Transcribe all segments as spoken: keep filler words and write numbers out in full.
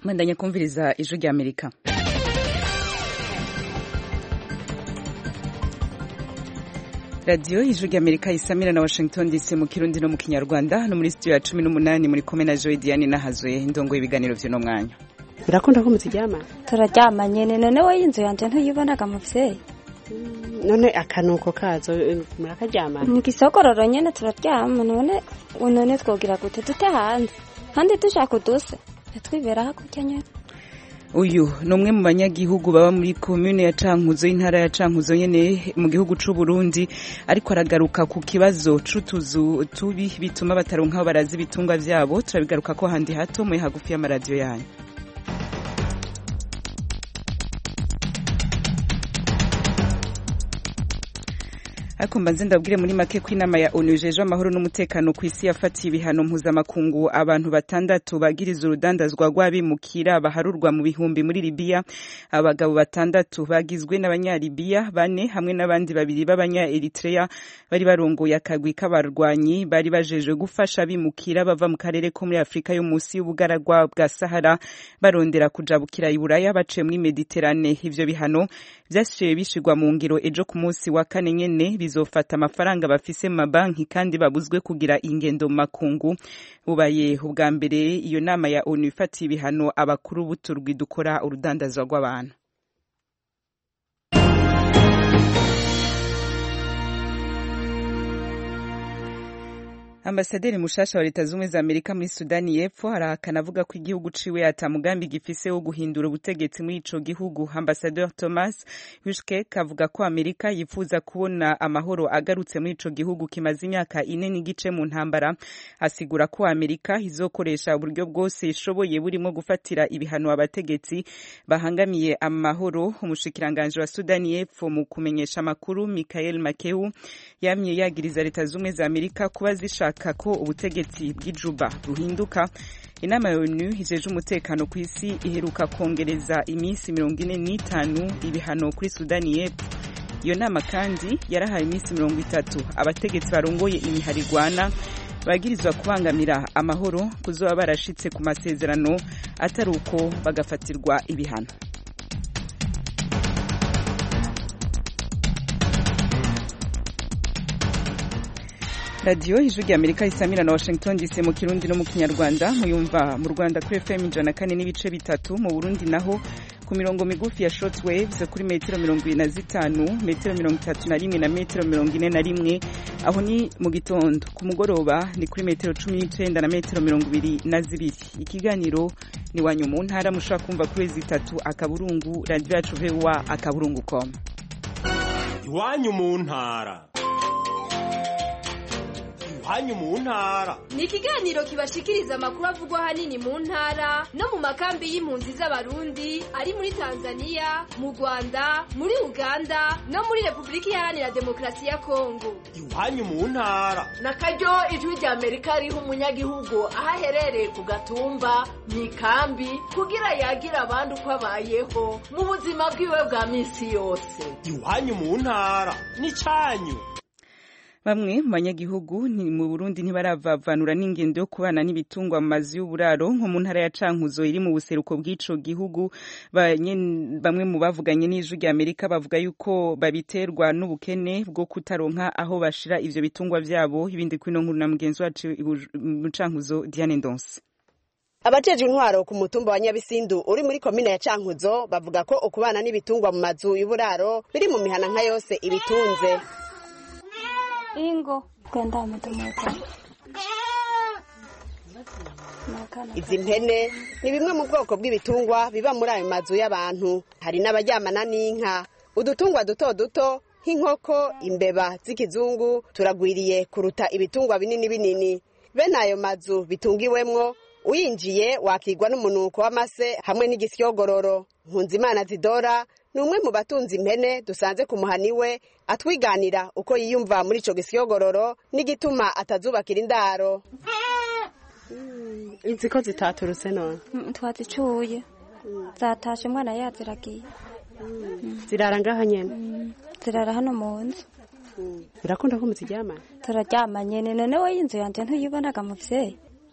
Mandanya kumviriza ijwi rya Amerika. Radio ijwi rya Amerika isamira na Washington D C mu Kirundi no mu Kinyarwanda no muri studio ya cumi n'umunani muri komene na Joy Diane Nahazwe indongo y'ibiganiro vy'no mwanya. Birakunda ko muziryama? Turaryama nyene none we inzu yanje ntuyibonaga muvyeyi. None akanuko kazo murakaryama? Mu gisokororo nyene turaryama none none twogira gute dute hanze. Kandi dushaka uduse. Twibera hakurya nyene. Uyu ni umwe mu banyagihugu baba muri commune ya Cankuzo intara ya Cankuzo nyene mu gihugu c'u Burundi ariko aragaruka ku kibazo c'utuzu tubi bituma bataronka barazi bitungwa vyabo. Turabigaruka ko handi hato mu hagufi y'amaradio yanyu. Ariko mbanze ndabwire muri make ko inama ya O N U jeje amahoro n'umutekano ku isi yafatiye ibihano mpuzamakungu abantu batandatu bagiriza urudandazwa rw'abimukira baharurwa mu bihumbi muri Libya. Abagabo batandatu bagizwe n'abanyalibiya bane hamwe n'abandi babiri b'abanya Eritrea bari barongoye akagwi k'abarwanyi bari bajeje gufasha abimukira bava mu karere ko muri Afrika yo musi y'ubugaragwa bwa Sahara barondera kujabukira i Buraya baciye muri Mediterane. Ivyo bihano vyashiye bishigwa mu ngiro ejo ku munsi wa kane nyene bizofata amafaranga bafise mu mabanki kandi babuzwe kugira ingendo makungu. Bubaye ubwa mbere iyo nama ya O N U ifatiye ibihano abakuru b'uturwi dukora urudandazwa rw'abantu. Ambasaderi mushasha wa Leta Zunze za Amerika muri Sudani y'Epfo harahakana avuga ko igihugu ciwe ata mugambi gifise wo guhindura ubutegetsi muri ico gihugu. Ambassadeur Thomas Hushkek avuga ko Amerika yifuza kubona amahoro agarutse muri ico gihugu kimaze imyaka ine n'igice mu ntambara. Asigura ko Amerika izokoresha uburyo bwose ishoboye burimo gufatira ibihano abategetsi bahangamiye amahoro. Umushikiranganje wa Sudani y'Epfo mu kumenyesha amakuru Michael Makeu yamye yagiriza Leta Zunze za Amerika kuba zisha kako ubutegetsi bw'ijuba ruhinduka. Inama ya O N U ijeje umutekano ku isi iheruka kongereza iminsi mirongo ine n'itanu ibihano kuri Sudani y'Epfo. Iyo nama kandi yarahaye iminsi mirongo itatu abategetsi barongoye imiharigwana bagirizwa kubangamira amahoro kuzoba barashitse ku masezerano atari uko bagafatirwa ibihano. Radio ijwi rya Amerika isamira na Washington D C mu Kirundi no mu Kinyarwanda. Muyumva mu Rwanda kuri F M ijana na kane n'ibice bitatu, mu Burundi naho ku mirongo migufi ya shortwaves kuri metero mirongo ine na zitanu, metero mirongo itatu na rimwe na metero mirongo ine na rimwe. Aho ni mu gitondo. Ku mugoroba ni kuri metero cumi n'icenda na metero mirongo ibiri na zibiri. Ikiganiro ni wanyu mu ntara mushaka kumva kuri zitatu akaburungu radio yacu V O A akaburungu com. Iwanyu mu ntara. Hanyu mu ntara ni ikiganiro kibashikiriza amakuru avugwa hanini mu ntara no mu makambi y'impunzi z'abarundi ari muri Tanzania, mu Rwanda, muri Uganda no muri Republika Iharanira Demokarasi ya Kongo. Iwanyu mu ntara na karyo ijwi rya Amerika riho umunyagihugu ahaherereye ku gatumba mu ikambi kugira yagira abandi uko abayeho mu buzima bwiwe bwa misi yose. Iwanyu mu ntara ni canyu. Bamwe mu banyagihugu ni mu Burundi ntibaravavanura n'ingendo yo kubana n'ibitungwa mu mazi y'uburaro nko mu ntara ya Cankuzo iri mu buseruko bw'ico gihugu. Bamwe mu bavuganye n'ijwi rya Amerika bavuga yuko babiterwa n'ubukene bwo kutaronka aho bashira ivyo bitungwa vyabo. Ibindi kwino nkuru na mugenzi wacu mu Cankuzo Diane Ndonse. Abajeje intwaro ku mutumba wa Nyabisindu uri muri komine ya Cankuzo bavuga ko ukubana n'ibitungwa mu mazu y'uburaro biri mu mihana nka yose ibitunze. Ingo kwenda mutumeka. Izi mpene ni bimwe mu bwoko bw'ibitungwa biba muri ayo mazu y'abantu. Hari n'abaryamana n'inka. Udutungwa duto duto nk'inkoko, imbeba z'ikizungu turagwiriye kuruta ibitungwa binini binini. Bene ayo mazu bitungiwemwo uyinjiye wakigwa n'umunuko w'amase hamwe n'igisyogororo. Nkunzimana Zidora ni umwe mu batunzi impene dusanze ku muhaniwe atwiganira uko yiyumva muri ico gisyogororo n'igituma atazubakira indaro. Mm, inziko zitaturutse none twazicuye zatashe mwana yaziragiye. Zirara ngaha nyene. Zirara hano mu nzu. Birakunda ko muziryama? Turaryama nyene none we inzu yanje ntuyibonaga muvyeyi.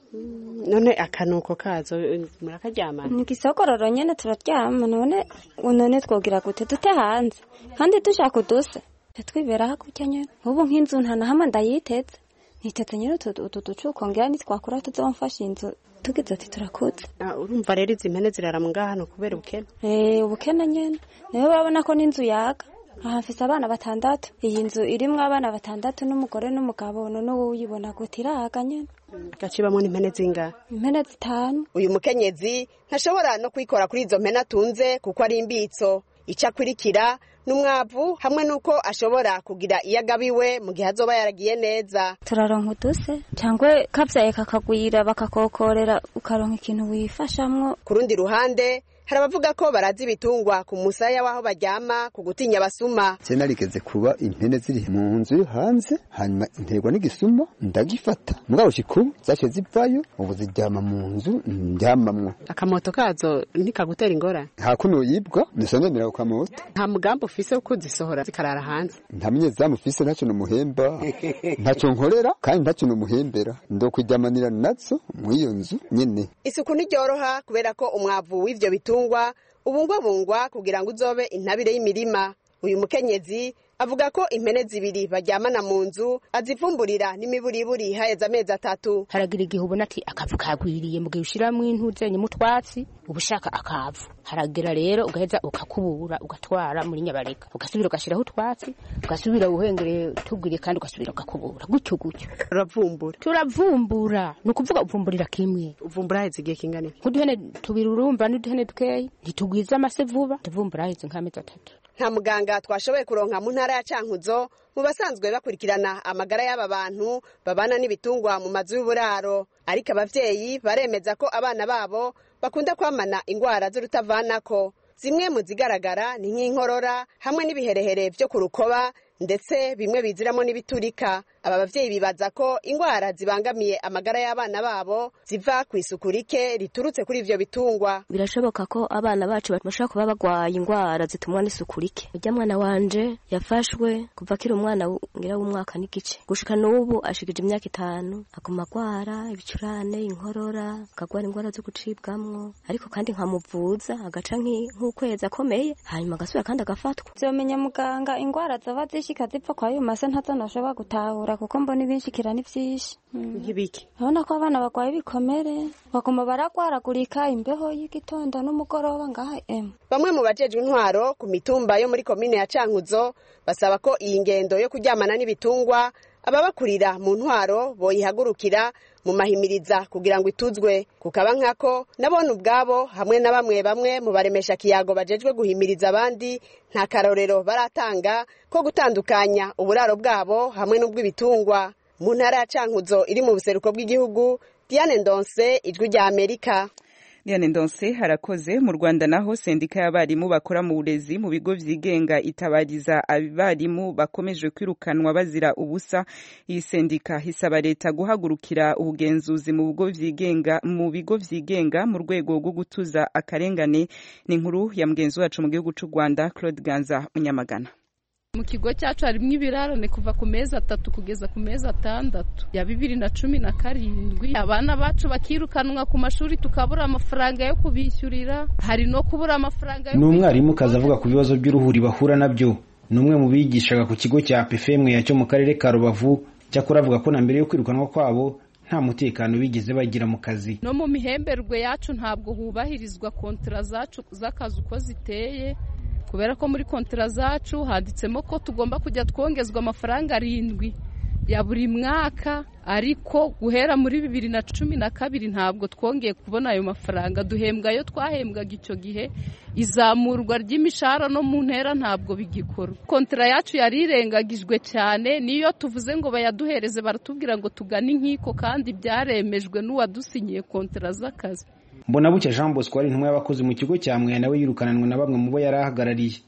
none akanuko kazo murakaryamana? Ni gisogororo nyene turaryama, none none twogira gute dute hanze kandi dushaka uduse twibera hakurya nyene. Ubu nk'inzu nta na hamwe ndayiteze, niteze nyene utu ducuko ngira nitwakura tuzomfasha inzu tugize ati turakuze. Urumva rero izi mpene zirara mu ngahano kubera ubukene? Eh, ubukene nyene niyo babona ko n'inzu yaga. Aha mfise abana batandatu, iyi nzu irimwo abana batandatu n'umugore n'umugabo, none wowe uyibona gute iraga nyene. Gacibamwo n'impene zingahe? Impene zitanu. Uyu mukenyezi ntashobora no kwikora kuri izo mpene atunze kuko ari imbitso. Ica kwirikira n'umwavu hamwe nuko ashobora kugira iyagabiwe mu gihe azoba yaragiye neza. Turaronka uduse cyangwa kavyaye kakagwira bakakokorera ukaronka ikintu wifashamwo. Ku rundi ruhande hari abavuga ko barazi ibitungwa ku musaya waho baryama ku gutinya basuma. Je narigeze kuba impene ziri mu nzu yo hanze, hanyuma nterwa n'igisuma ndagifata mugabo shiku zace zivayo, ubu ziryama mu nzu ndyamamwo. Akamoto kazo ntikagutera ingorane? Hakuno yibwa nisongenera ku kamoto. Nta mugambo ufise wo kuzisohora zikarara hanze? Ntamenye zamufise ntacyo numuhemba ntacyo nkorera kandi ntacyo numuhembera, ndokwijyamanira nazo mu iyo nzu nyene. Isuku ntiryoroha kubera ko umwavu w'ivyo bitungwa ubungwabungwa kugira ngo uzobe intabire y'imirima. Uyu mukenyezi avuga ko impene zibiri baryamana mu nzu azivumburira n'imiburiburi haheze amezi atatu. Haragira igihe ubona ati akavu kagwiriye mu gihe ushiramwo intuzenye mu twatsi ubushaka akavu. Haragira rero ugaheza ukakubura ugatwara muri nyabareka ugasubira ugashiraho utwatsi ugasubira uhengereye tugwiriye kandi ugasubira ukakubura gutyo gutyo. Turavumbura turavumbura ni ukuvuga uvumburira kimwe. Uvumbura haheze igihe kingana iki? Nk'uduhene tubiri urumva n'uduhene dukeyi ntitugwiza amase vuba, tuvumbura haheze nk'amezi atatu. Nta muganga twashoboye kuronka mu ntara ya Cankuzo mu basanzwe bakurikirana amagara y'aba bantu babana n'ibitungwa mu mazu y'uburaro, ariko abavyeyi baremeza ko abana babo bakunda kwamana ingwara z'urutavanako. Zimwe mu zigaragara ni nk'inkorora hamwe n'ibiherehere vyo ku rukoba ndetse bimwe biziramo n'ibiturika. Aba bavyeyi bibaza ko ingwara zibangamiye amagara y'abana babo ziva ku isuku rike riturutse kuri ivyo bitungwa. Birashoboka ko abana bacu bashobora kuba bagwaye ingwara zitumwa n'isuku rike. Ujya mwana wanje yafashwe kuva kiri umwana ngira w'umwaka n'igice gushika n'ubu ashikije imyaka itanu, aguma agwara ibicurane, inkorora, akagwara ingwara zo gucibwamwo, ariko kandi nkamuvuza agaca nk'ukwezi akomeye hanyuma agasubira kandi agafatwa. Zomenya muganga ingwara zaba zishika zipfa kwa yo mase ntazo nashobora gutahura kuko mbona ibinshikira ni vyinshi. Nk'ibiki? Urabona ko abana bagwaye ibikomere baguma baragwaragurika imbeho y'igitondo n'umugoroba ngaha em. Bamwe mu bajejwe intwaro ku mitumba yo muri komine ya Cankuzo basaba ko iyi ngendo yo kuryamana n'ibitungwa ababakurira mu ntwaro boyihagurukira mu mahimiriza kugira ngo ituzwe, kukaba nkako nabone ubwabo hamwe na bamwe bamwe mu baremesha kiyago bajejwe guhimiriza abandi nta karorero baratanga ko gutandukanya uburaro bwabo hamwe n'ubw'ibitungwa. Mu ntara ya Cankuzo iri mu buseruko bw'igihugu, Diane Ndonse, Ijwi rya Amerika. Diane Ndonse harakoze. Mu Rwanda naho sendika y'abarimu bakora mu burezi mu bigo vyigenga itabariza abarimu bakomeje kwirukanwa bazira ubusa. Iyi sendika hisaba leta guhagurukira ubugenzuzi mu bigo vyigenga mu bigo vyigenga mu rwego rwo gutuza akarengane. Ni inkuru ya mugenzi wacu mu gihugu c'u Rwanda Claude Ganza Munyamagana. Mu kigo cyacu harimo ibirarane kuva ku mezi atatu kugeza ku mezi atandatu ya bibiri na cumi na karindwi. Abana bacu bakirukanwa ku mashuri tukabura amafaranga yo kubishyurira, hari no kubura amafaranga yo. N'umwarimu kaza avuga ku bibazo by'uruhuri bahura nabyo. Numwe mu bigishaga ku kigo cya P F M yacyo mu karere ka Rubavu, cyakora avuga ko na mbere yo kwirukanwa kwabo nta mutekano bigeze bagira mu kazi. No mu mihemberwe yacu ntabwo hubahirizwa kontra zacu z'akazi uko ziteye, kubera ko muri kontra zacu handitsemo ko tugomba kujya twongezwa amafaranga arindwi ya buri mwaka, ariko guhera muri bibiri na cumi na kabiri ntabwo twongeye kubona ayo mafaranga. Duhembwa yo twahembwaga icyo gihe, izamurwa ry'imishahara no mu ntera ntabwo bigikorwa. Kontra yacu yarirengagijwe cyane, niyo tuvuze ngo bayaduhereze baratubwira ngo tugane inkiko kandi byaremejwe n'uwadusinyiye kontra z'akazi. Mbonabucya Jean Bosco ari intumwa y'abakozi mu kigo cya Mweya nawe yirukananwe na bamwe mu bo yarahagarariye.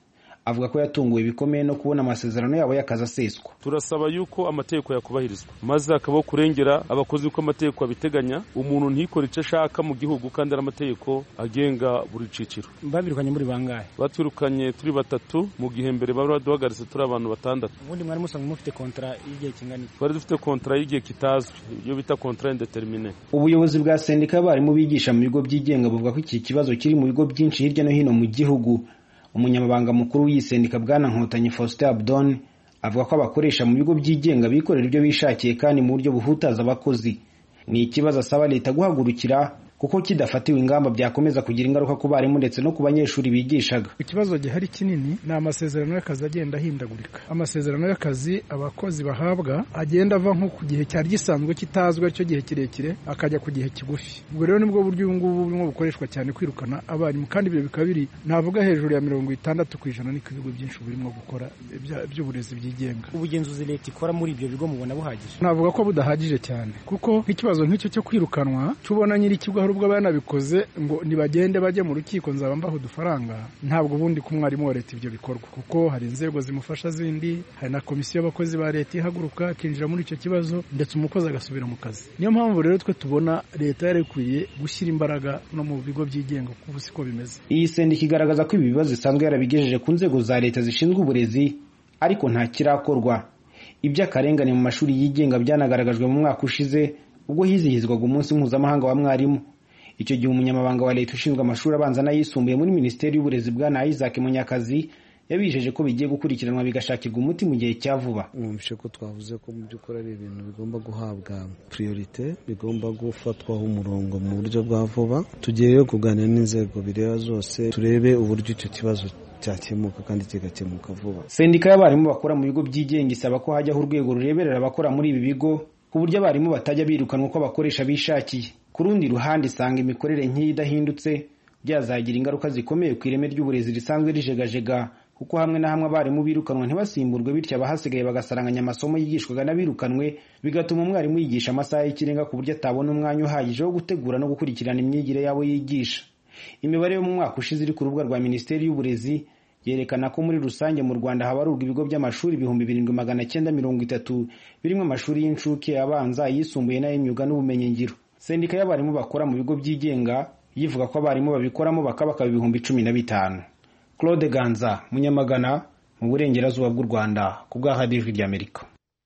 avuga ko yatunguwe bikomeye no kubona amasezerano yabo y'akazi aseswa. Turasaba yuko amategeko yakubahirizwa maze akaba kurengera abakozi uko amategeko abiteganya, umuntu ntikore ico ashaka mu gihugu kandi ari amategeko agenga buri ciciro. Babirukanye muri bangahe? Baturukanye turi batatu mu gihe mbere bari baduhagaritse turi abantu batandatu. Ubundi mwari musanzwe mufite kontra y'igihe kingana? Twari dufite kontra y'igihe kitazwi, iyo bita kontra indeterminée. Ubuyobozi bwa sendika y'abarimu bigisha mu bigo byigenga buvuga ko iki kibazo kiri mu bigo byinshi hirya no hino mu gihugu. Umunyamabanga mukuru w'iyisendika Bwana Nkotanyi Faustin Abdon avuga ko abakoresha mu bigo byigenga bikorera ibyo bishakiye kandi mu buryo buhutaza abakozi. Ni ikibazo asaba leta guhagurukira kuko kidafatiwe ingamba byakomeza kugira ingaruka ku barimu ndetse no ku banyeshuri bigishaga. Ikibazo gihari kinini ni amasezerano y'akazi agenda ahindagurika. Amasezerano y'akazi abakozi bahabwa agenda ava nko ku gihe cyari gisanzwe kitazwe cyo gihe kirekire akajya ku gihe kigufi. Ubwo rero nibwo buryo ubu ngubu burimo bukoreshwa cyane kwirukana abarimu, kandi ibyo bikaba biri navuga hejuru ya mirongo itandatu ku ijana ni ibigo byinshi burimo gukora by'uburezi byigenga. Ubugenzuzi leta ikora muri ibyo bigo mubona buhagije? Navuga ko budahagije cyane kuko ikibazo nk'icyo cyo kwirukanwa tubona nyiri kigo ubwo banabikoze ngo nibagende bajye mu rukiko nzaba mbaho dufaranga, ntabwo bundi ku mwarimu wa leta ibyo bikorwa kuko hari inzego zimufasha zindi, hari na komisiyo y'abakozi ba leta ihaguruka akinjira muri icyo kibazo ndetse umukozi agasubira mu kazi. Niyo mpamvu rero twe tubona leta yarekwiye gushyira imbaraga no mu bigo byigenga kuko siko bimeze. Iyi sendika igaragaza ko ibi bibazo isanzwe yarabigejeje ku nzego za leta zishinzwe uburezi ariko nta kirakorwa. Iby'akarengane mu mashuri yigenga byanagaragajwe mu mwaka ushize ubwo hizihizwaga umunsi mpuzamahanga wa mwarimu. Icyo gihe umunyamabanga wa leta ushinzwe amashuri abanza n'ayisumbuye muri Minisiteri y'Uburezi Bwana Isaac Munyakazi yabijeje ko bigiye gukurikiranwa bigashakirwa umuti mu gihe cya vuba. Mwumvishe ko twavuze ko mu by'ukuri ari ibintu bigomba guhabwa priorite, bigomba gufatwaho umurongo mu buryo bwa vuba. Tugiye kuganira n'inzego bireba zose turebe uburyo icyo kibazo cyakemuka kandi kigakemuka vuba. Sendika y'abarimu bakora mu bigo byigenga isaba ko hajyaho urwego rureberera abakora muri ibi bigo ku buryo abarimu batajya birukanwa uko abakoresha bishakiye. Ku rundi ruhande isanga imikorere nk'iyi idahindutse byazagira ingaruka zikomeye ku ireme ry'uburezi risanzwe rijegajega kuko hamwe na hamwe abarimu birukanwa ntibasimburwe, bityo abahasigaye bagasaranganya amasomo yigishwaga n'abirukanwe, bigatuma umwarimu yigisha amasaha y'ikirenga ku buryo atabona umwanya uhagije wo gutegura no gukurikirana imyigire yabo yigisha. Imibare yo mu mwaka ushize iri ku rubuga rwa Minisiteri y'Uburezi yerekana ko muri rusange mu Rwanda habarurwa ibigo by'amashuri ibihumbi birindwi magana cyenda mirongo itatu birimo amashuri y'incuke, abanza, ayisumbuye n'ay'imyuga n'ubumenyingiro. Sendika y'abarimu bakora mu bigo byigenga yivuga ko abarimu babikoramo bakaba ibihumbi cumi na bitanu. Claude Ganza, Munyamagana, mu burengerazuba bw'u Rwanda, ku bwa Radio Ijwi ry'Amerika.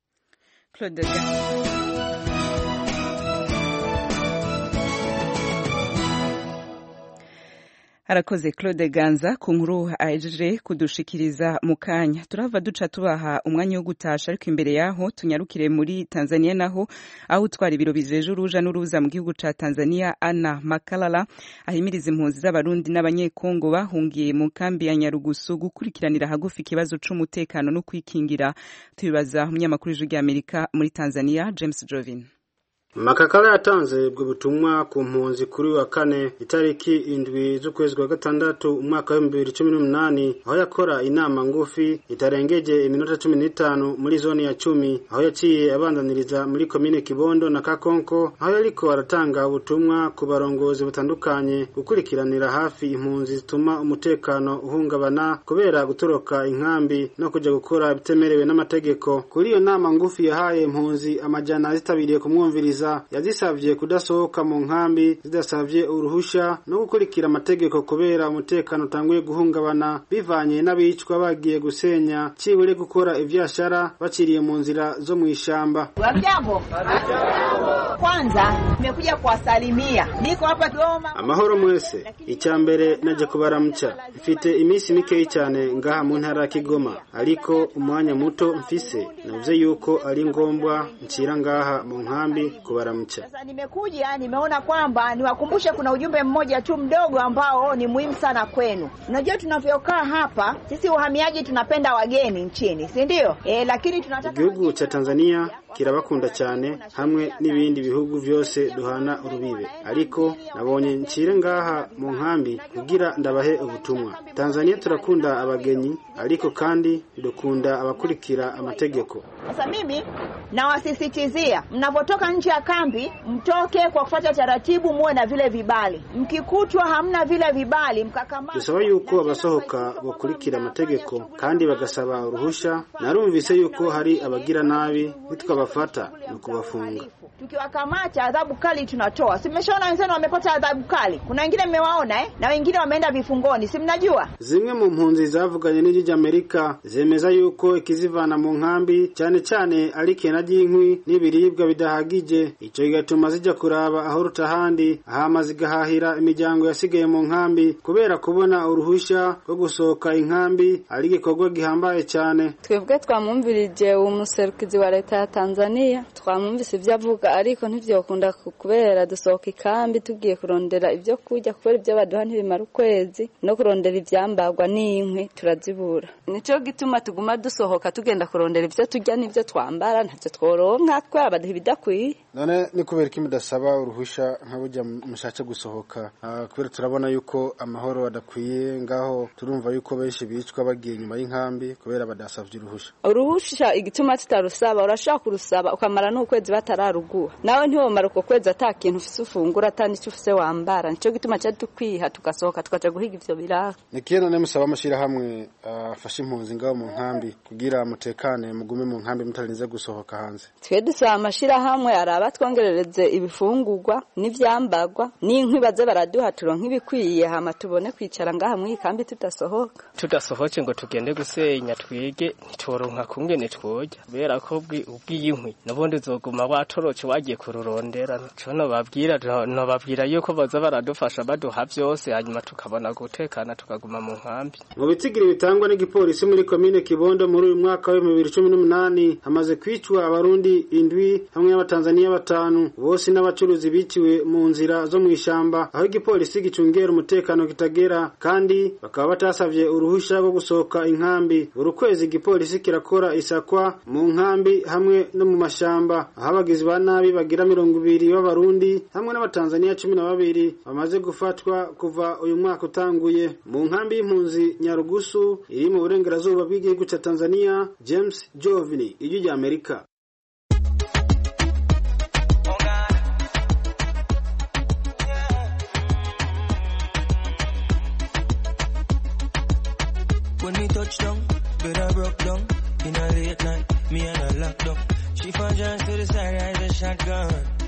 Claude Ganza. Arakoze Claude Ganza ku nkuru ahejeje kudushikiriza mu kanya. Turava duca tubaha umwanya wo gutasha, ariko imbere yaho tunyarukire muri Tanzania naho aho utwara ibiro bijeje uruja n'uruza mu gihugu ca Tanzania Anna Makalala ahimiriza impunzi z'abarundi n'abanyekongo bahungiye mu kambi ya Nyarugusu gukurikiranira hagufi ikibazo c'umutekano no kwikingira. Tubibaza umunyamakuru w'Ijwi ry'Amerika muri Tanzania James Jovin. Makakala yatanze ubwo butumwa ku mpunzi kuri wa kane itariki indwi z'ukwezi kwa gatandatu umwaka wa bibiri na cumi n'umunani, aho yakora inama ngufi itarengeje iminota cumi n'itanu muri zone ya cumi, aho yaciye abandaniriza muri komine Kibondo na Kakonko, aho yariko aratanga ubutumwa ku barongozi butandukanye gukurikiranira hafi impunzi zituma umutekano uhungabana kubera gutoroka inkambi no kuja gukora bitemerewe n'amategeko. Kuri iyo nama ngufi yahaye impunzi amajana zitabiriye kumwumviriza yazisavye kudasohoka mu nkambi zidasavye uruhusha no gukurikira amategeko kubera umutekano utanguye guhungabana bivanye n'abicwa bagiye gusenya cibure gukora ivyashara baciriye mu nzira zo mu ishamba. Wamjambo. Kwanza nimekuja kuwasalimia. Niko hapa Dodoma. Amahoro mwese. Icyambere naje kubaramutsa. Mfite iminsi mikeyi cyane ngaha mu ntara ya Kigoma, ariko umwanya muto mfise navuze yuko ari ngombwa ncira ngaha mu nkambi kubaramutsa. Sasa nimekuja nimeona kwamba niwakumbushe kuna ujumbe mmoja tu mdogo ambao ni muhimu sana kwenu. Unajua tunavyokaa hapa sisi wahamiaji tunapenda wageni nchini, si ndio? Eh, lakini tunataka igihugu cha Tanzania kirabakunda cyane hamwe n'ibindi bihugu byose duhana urubibe ariko nabonye ncire ngaha mu nkambi kugira ndabahe ubutumwa. Tanzania turakunda abagenyi ariko kandi dukunda abakurikira amategeko. Sasa mimi nawasisitizia mnapotoka nje ya kambi mtoke kwa kufuata taratibu, muwe na vile vibali. Mkikutwa hamna vile vibali mkakamata. Dusaba yuko abasohoka bakurikira amategeko kandi bagasaba uruhusha. Narumvise yuko hari abagira nabi nitwabafata no kubafunga. Tukiwakamata adhabu kali tunatoa. Si mmeshaona wenzenu wamepata adhabu kali? Kuna wengine mmewaona eh? Na wengine wameenda vifungoni, si mnajua? Zimwe mu mpunzi zavuganye n'ijiji Amerika zemeza yuko ikizivana mu nkambi cyane cyane ari kena ry'inkwi n'ibiribwa bidahagije. Ico kigatuma zijya kuraba aho rutahandi ahamaze gahahira imiryango yasigaye mu nkambi kubera kubona uruhusha rwo gusohoka inkambi ari gikorwa gihambaye cyane. Twebwe twamwumvirije umuserukizi wa leta ya Tanzania, twamwumvise ibyo avuga ariko ntivyokunda kubera dusohoka ikambi tugiye kurondera ibyo kurya kubera ibyo baduha ntibimara ukwezi no kurondera ivyambagwa n'inkwi turazibura. Nico gituma tuguma dusohoka tugenda kurondera ibyo turya n'ibyo twambara ntavyo tworonka kubera baduha ibidakwiye. None ni kubera iki mudasaba uruhusha nk'abujya mushace gusohoka? Uh, kubera turabona yuko amahoro adakwiye ngaho, turumva yuko benshi bicwa bagiye nyuma y'inkambi kubera badasavye uruhusha. Uruhusha igituma tutarusaba, urashaka kurusaba ukamara n'ukwezi batararuguha, nawe ntiwomara uko kwezi atakintu ufise ufungura atandi cyo ufise wambara. Nico gituma cyo dukwiha tugasohoka tukaja guhiga ivyo biraka. Nikiye none musaba amashira hamwe afashe uh, impunzi ngaho mu nkambi kugira mutekane mugume mu nkambi mutarinze gusohoka hanze. Twe dusaba amashira hamwe araba twongerereze ibifungurwa n'ivyambagwa n'inkwi baze baraduha turonka ibikwiye hama tubone kwicara ngaha mu ikambi tudasohoka. Tudasohoke ngo tugende gusenya twige ntitoronka kungene twoja kubera ko ubwiyinkwi nabondi zoguma watoroce wagiye kururondera. Cyo babwira no babwira yuko baza baradufasha baduha byose hanyuma tukabona gutekana tukaguma mu nkambi. Mu bitigiri bitangwa n'igipolisi muri commune Kibondo muri uyu mwaka wa bibiri na cumi n'umunani hamaze kwicwa abarundi indwi hamwe n'abatanzania batanu, bose n'abacuruzi biciwe mu nzira zo mu ishamba aho igipolisi gicungera umutekano kitagera kandi bakaba batasavye uruhusha rwo gusohoka inkambi. Buri kwezi igipolisi kirakora isakwa mu nkambi hamwe no mu mashamba aho abagizi ba nabi bagira mirongo ibiri b'abarundi hamwe n'abatanzania cumi na babiri bamaze gufatwa kuva uyu mwaka utanguye. Mu nkambi y'impunzi Nyarugusu iri mu burengerazuba bw'igihugu cya Tanzania, James Jovini, ijwi rya Amerika. When we touch down, bed I broke down. In a late night, me and her locked up. She found John to the side, I had a shotgun.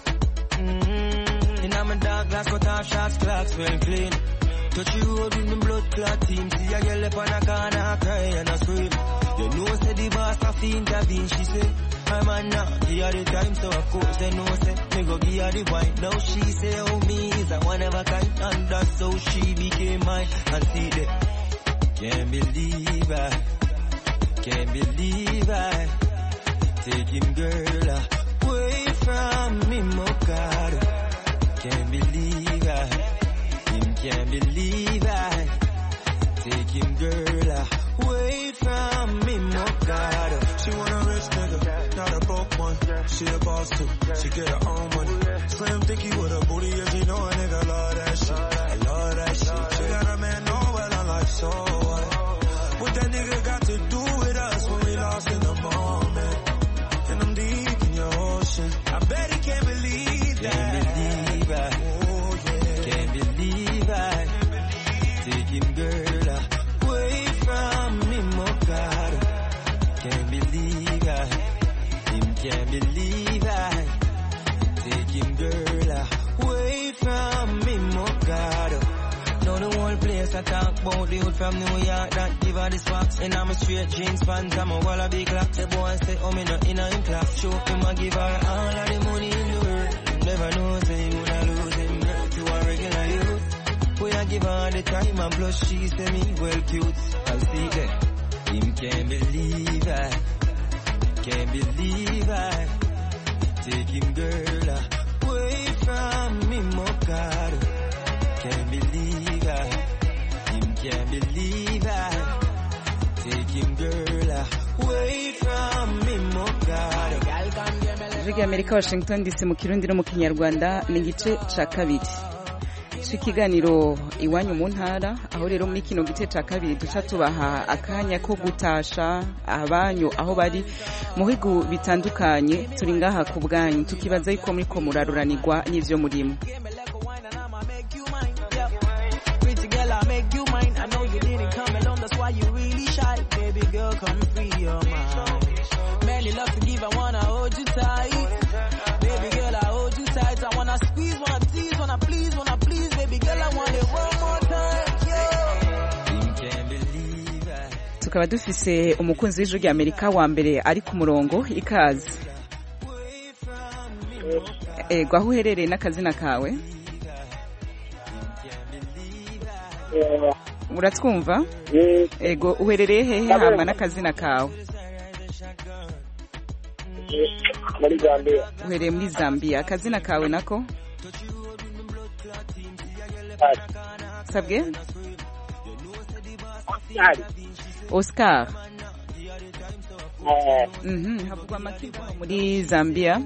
Mm-hmm. In my dark glass, cut off shots, clocks well clean. Touch you road with me blood clot team. See a girl up on a corner, I cry and I scream. You know, say the boss have to intervene, she say. I'm a now, give her the time, so of course they know, say. Me go give her the wine. Now she say, oh, me is a one of a kind. And that's how she became mine. And see that. Can't believe I, can't believe I taking girl away from me, my God. Can't believe I, him can't believe I taking girl away from me, my God. She want a rich nigga, not a broke one. She a boss too, she get her own money. Slim thicky with a booty, and she know a nigga love that shit. I love that shit. She got a man know well, I like so. What that nigga got to do with us when we lost in the moment? And I'm deep in your ocean. I bet he can't believe that. Can't believe I. Oh, yeah. Can't believe I. Taking girl away from me, my God. Can't believe I. Him can't believe I. Taking girl away from me, my God. Now the whole place I talk about the hood from New York that give her the sparks. And I'm a straight jeans pants, I'm a wallaby clock. The boy say, oh me not in a class. Show him I give her all of the money in the world. Never know say him when I lose him girl to a regular youth. When I give her the time and plus she say me well cute. I'll see that. Him can't believe I. Can't believe I. Take him girl away from me, my God. Can't believe I, him can't believe I, take him girl away from me, my God. Girl, come give me ijwi ry'Amerika Washington D C mu kirundi no mu kinyarwanda ni igice ca kabiri c'ikiganiro iwanyu mu ntara, aho rero muri kino gice ca kabiri duca tubaha akanya ko gutasha abanyu aho bari mu bihugu bitandukanye. Turi ngaha ku bwanyu tukibaza yuko muriko muraruranirwa n'ivyo murimo. Many love to give, I wanna hold you tight. Baby girl, I hold you tight. I wanna squeeze, wanna tease, wanna please, wanna please. Baby girl, I want it one more time. Yeah. Tukaba dufise umukunzi w'ijwi ry'Amerika wa mbere ari ku murongo. Ikaze. Ego, aho uherereye n'akazina kawe? Uratwumva? Ego, uherereye hehe hamwe n'akazina kawe? Muri Zambia. Uhereye muri Zambia. Akazina kawe nako? Sabwe? Oscar. Oscar. Mhm, havugwa amakigo muri Zambia.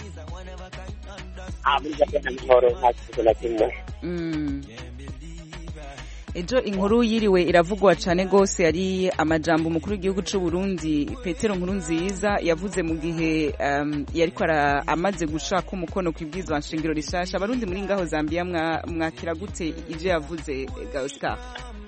Ah, muri Zambia n'amahoro nta na kimwe. Mm. Ejo inkuru yiriwe iravugwa cyane gose yari amajambo umukuru w'igihugu cy'u Burundi Petero Nkurunziza yavuze mu gihe um, yariko amaze gushaka umukono kwibwizwa nshingiro rishasha. Abarundi muri ngaho Zambia mwakira gute ivyo yavuze Oscar?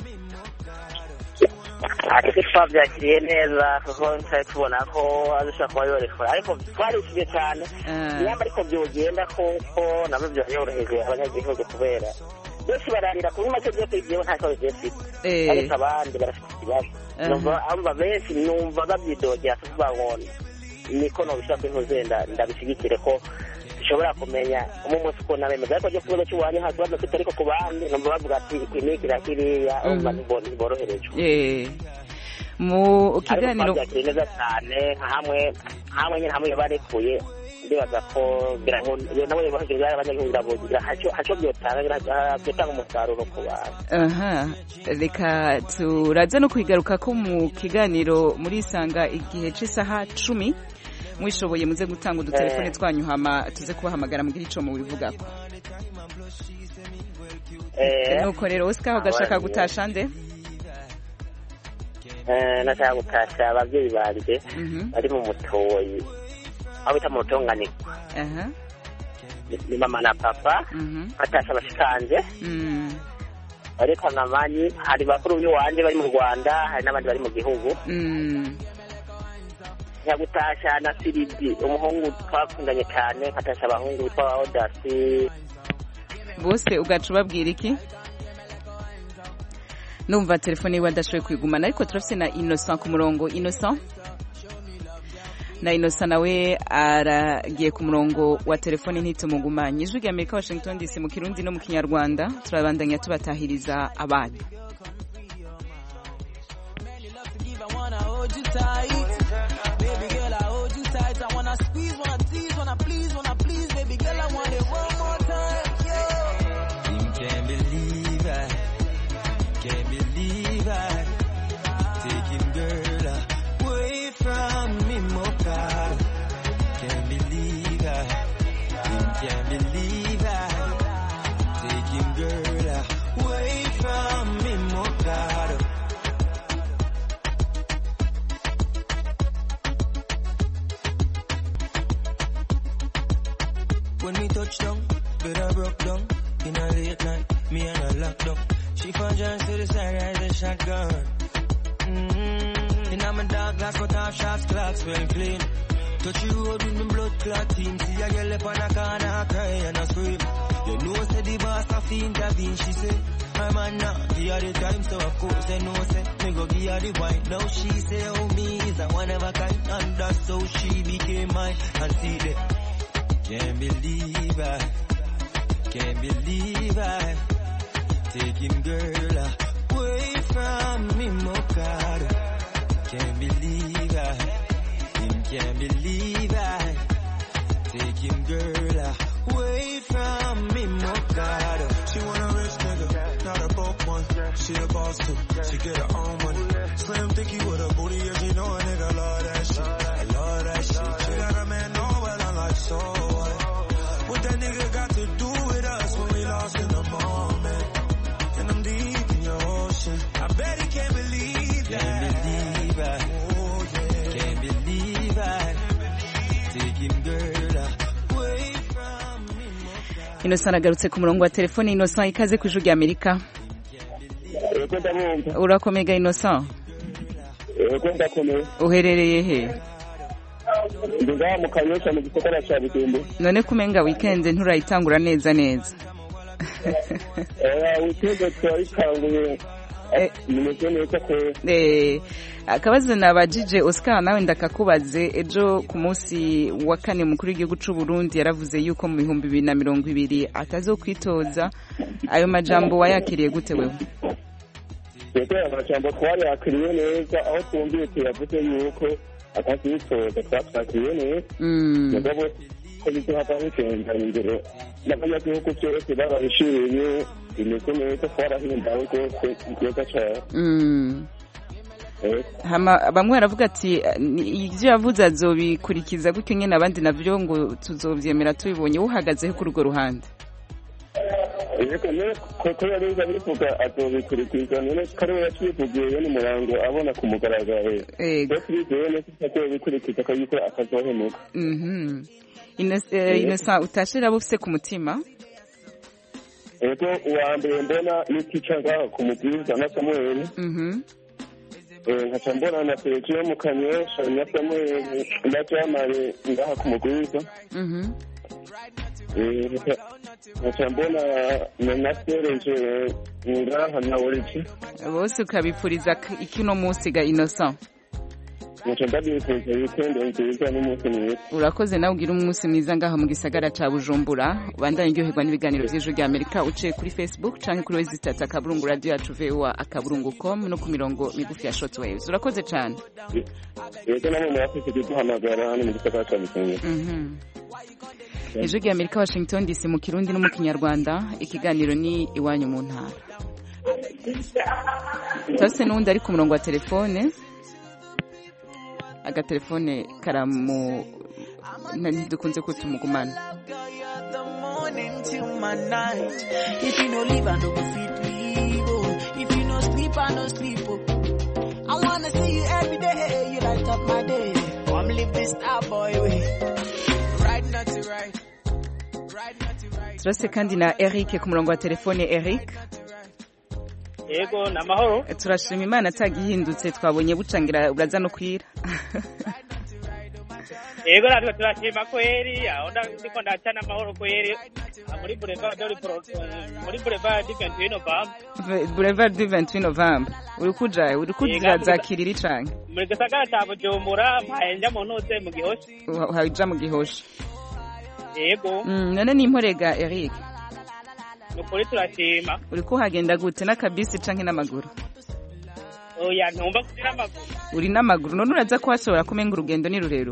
Ati twavyakiriye neza kuko ntari tubona ko azishaka kuba yorekora, ariko twarishije cyane nyamba ariko byogenda kuko nabyo byoroheje abanyagihugu kubera bose bararira kuri make byo kwigiyeho nta cyo bifite, ariko abandi barafite ikibazo. Numva amba benshi numva babyidogera kuvuga ngo niko no bishaka intuzenda ndabishigikire ko bishobora kumenya mu munsi ko nabemeza, ariko cyo kubazo cy'uwanya hazaza tutariko ku bandi numva bavuga ati ikiniki rakiriya umva niborohereje. Eh mu kiganiro neza cyane hamwe hamwe nyine hamwe barekuye ndibaza ko nabo bahagirira abanyagihugu bugira haco haco byotanga byotanga umusaruro ku bantu. Aha, reka turaza no kwigaruka ko mu kiganiro muri Isanga igihe cy'isaha cumi mwishoboye muze gutanga udutelefone twanyu hama tuze kubahamagara mugira ico mu bivugako. Eh nuko rero Oscar ugashaka gutasha nde? Eh nashaka gutasha abavyeyi banje bari mu mutoyi aho bita mu rutonganirwa. Aha. Ni mama na papa batasha bashikanje. Mm. Ariko namanyi hari bakuru wanje bari mu Rwanda, hari n'abandi bari mu gihugu. Mm. Yagutasha na Siridi umuhungu twakundanye cyane, katasha abahungu bitwa Odasi. Bose ugacu babwira iki? Numva telefone iwe adashoboye kwigumana, ariko turafise na Innocent ku murongo. Innocent na Innocent nawe aragiye ku murongo wa telefone ntitumugumanye. Ijwi ry'Amerika Washington D C mu kirundi no mu kinyarwanda turabandanya tubatahiriza abanyu. Can't believe I take him, girl, away from me, Mokado. When we touch down, better broke down in a late night, me and her locked up. She found John to the side, as a shotgun. Mm-hmm. In my dark glass, cut off shots, clocks well clean. Touch you road with me blood clotting. See a girl up on a corner, cry and a scream. You know, say the boss have to intervene. She say, my man now, give her the time, so of course they know, say, me go give her the wine. Now she say, oh, me is a one of a kind, and that's how she became mine. And see that, can't believe I, can't believe I, take him, girl, away from me, Mokado. Can't believe I, can't believe I take him, girl, away from me, Mokado. She want a rich nigga, not a broke one. She a boss too, she get her own money. Slim thicky with a booty, yeah, she know a nigga love that shit. I love that shit. She got a man, no, but I like so Innocent agarutse ku murongo wa telefone. Innocent, ikaze ku ijwi rya Amerika. Urakomega Innocent? Ego ndakomeye. Uherereye he? Ndiga mu Kanyosha mu gisagara cya Butembo. None kumenga weekend nturayitangura neza neza. Eh, weekend twayitanguye. Eh, nimeze neza ko. Eh, akabazo nabajije Oscar nawe ndakakubaze ejo ku munsi wa kane mukuru w'igihugu cy'u Burundi yaravuze yuko mu bihumbi bibiri na mirongo ibiri atazokwitoza. Ayo majambo wayakiriye gute wewe? Ego amajambo twayakiriye neza aho twumviye yavuze yuko atazitoza twakiriye neza. Mm. Mugabo ko bizaha bigenda imbere n'abanyagihugu byose barabishimiye imeze neza twarahimbawe rwose neza cyane. Mm. Hama bamwe baravuga ati ibyo yavuze azobikurikiza gutyo nyene abandi navyo ngo tuzovyemera tubibonye. Uhagazeho kuri urwo ruhande? Eko ne ko yari bivuga azobikurikiza none kare yacivugiye n'umurango abona ku mugaragaro. Ego twizeye neza ko azobikurikiza ko yuko akazohemuka. Mhm. Innocent utashira bufise ku mutima? Ego uwa mbere mbona n'itica ngaho ku mubwiza na Samuel. Mhm. nkaca mbona na Sergio mu Kanyosha na Samuel ndacamanye ngaha ku mugwiza. Mhm. Eh nkaca mbona na Sergio ngaha na Oriki. Bose ukabipfuriza ikino munsi ga Innocent. Nkaca ndabifuriza weekend nziza n'umunsi mwiza. Urakoze nawe ugira umunsi mwiza ngaha mu gisagara ca Bujumbura. Ubandanye uryoherwa n'ibiganiro by'ijwi rya Amerika uciye kuri Facebook canke kuri website akaburungu radio yacu V O A akaburungu com no ku mirongo migufi ya shortwaves. Urakoze cyane. Yego namwe murafite kuduhamagara hano mu gisagara ca Bujumbura. Mhm. Ijwi rya Amerika Washington D C mu Kirundi no mu Kinyarwanda. Ikiganiro ni iwanyu mu ntara. Tase n'undi ari ku murongo wa telefone. Agatelefone karamu ntidukunze ko tumugumana. If you no leave, I no go fit leave. If you no sleep, I no sleep. I wanna see you every day. You light up my day. Come live this star boy way. Right not to right. Right not to right. Turase kandi na Eric ku murongo wa telefone. Eric. Yego namahoro. Turashima Imana atagihindutse twabonye bucangira uraza no kwira. Yego natwe turashima kweri aho ndiko ndacana amahoro kweri muri Boulevard muri Boulevard vingt-huit November. Boulevard vingt-huit November. Uri kuja uri kuja zakiriri canke? Muri gisagara ca Bujumbura mpayenja mu ntuze mu Gihosha. Haija mu Gihosha. Yego. Mm, none ni imporega Eric. Nukuri turashima. Uri kuhagenda gute n'akabisi canke n'amaguru? Oya ntumba kugira amaguru. Uri n'amaguru none uraza kuhashobora kumenga urugendo ni rurero.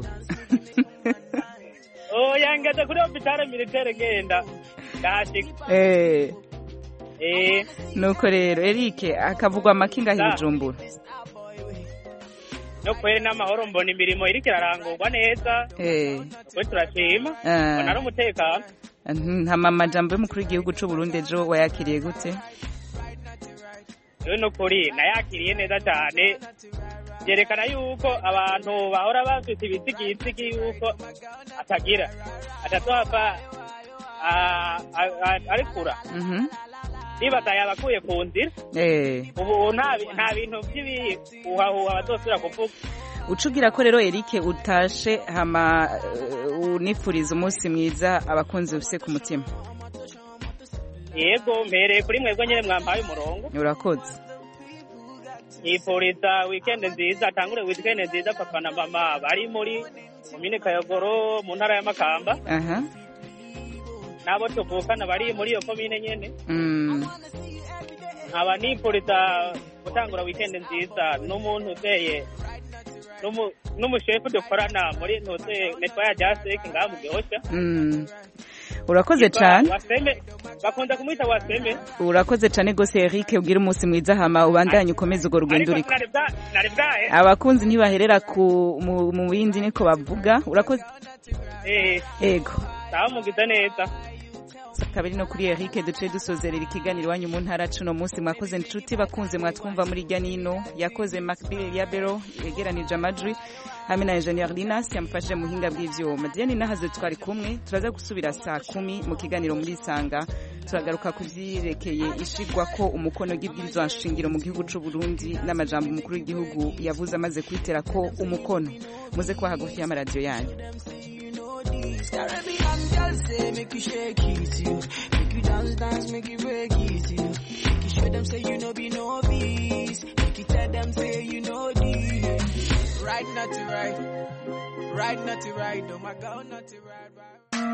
Oya ngeze kuri hôpital militaire genda. Ndashika. Eh. Eh. Nuko rero Eric akavugwa makinga hijumbura. No kwere n'amahoro mbona imirimo iri kirarangurwa neza. Eh. We turashima. Bona ari umutekano. Nta mama jambo y'umukuru w'igihugu cy'u Burundi ejo wayakiriye gute? Yo no kuri nayakiriye neza cyane. Yerekana yuko abantu bahora bafite ibitsigitsigi yuko atagira atatohava arikura. Mhm. Niba tayabakuye ku nzira. Eh. Ubu nta nta bintu by'ibi uhahuha bazosubira kuvuga. Ucugira ko rero Eric utashe hama uh, unifuriza umunsi mwiza abakunzi ufise ku mutima. Yego mpereye kuri mwebwe nyene mwampaye umurongo. Urakoze. Ipuriza weekend nziza tangure weekend nziza papa na mama bari muri komine Kayogoro mu ntara ya Makamba. Aha. Nabo tuvukana bari muri iyo komine nyene. Mm. Aba nipuriza gutangura weekend nziza n'umuntu uteye n'umushefu dukorana muri ntuze netwa ya Jasek ngaha mu Gihosha. Mm. Urakoze cyane. Waseme bakunda kumwita waseme. Urakoze cyane gose Eric ugira umunsi mwiza hama ubandanye ukomeze ugo rugendo uriko. Abakunzi ntibaherera ku mu bindi niko bavuga. Urakoze. Eh. Ego. Sawa mugize neza. kabiri no kuri Eric duce dusozerera ikiganiro wanyu mu ntara cuno munsi mwakoze inshuti bakunze mwatwumva muri Janino yakoze Macbill Yabero yegeranije amajwi hamwe na Engineer Linas yamfashije muhinga bw'ivyuma Diane nahaze twari kumwe turaza gusubira saa kumi mu kiganiro muri Sanga turagaruka kuvyirekeye ishigwa ko umukono gibwirizwa nshingiro mu gihugu c'u Burundi n'amajambo mukuru w'igihugu yavuze amaze kwitera ko umukono muze kwa hagufi ya radio yanyu Caribbean girls say make you shake it, you make you dance, dance, make you break it, you make you show them say you know be novice, make you tell them say you know this. Right, not to right, right, not to right, oh my God, not to right, right.